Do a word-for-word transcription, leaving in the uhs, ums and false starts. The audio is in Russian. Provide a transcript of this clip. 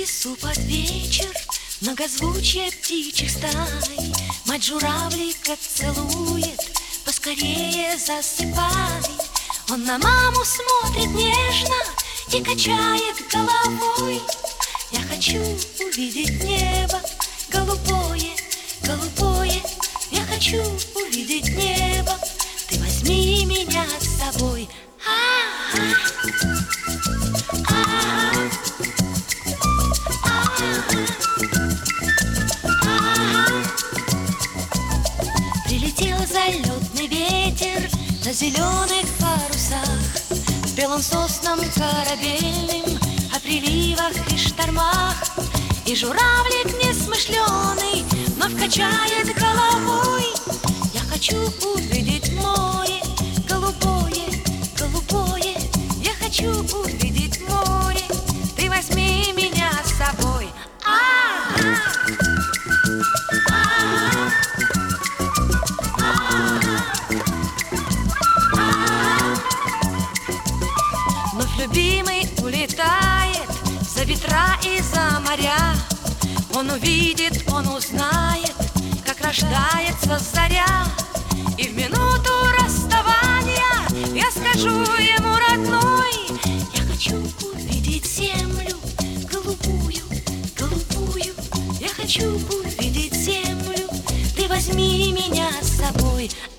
лесу под вечер многозвучие птичьих стай. Мать журавлика целует, поскорее засыпай. Он на маму смотрит нежно и качает головой. Я хочу увидеть небо голубое, голубое. Я хочу увидеть небо, ты возьми меня с собой. Прилетел залетный ветер на зеленых парусах, с белым соснам корабельным о приливах и штормах. И журавлик несмышленый вновь качает головой. Я хочу увидеть море голубое, голубое. Я хочу увидеть море, ты возьми меня с собой. Вновь любимый улетает за ветра и за моря. Он увидит, он узнает, как рождается заря. И в минуту расставания я скажу ему, родной: я хочу увидеть землю голубую, голубую. Я хочу увидеть землю, ты возьми меня с собой.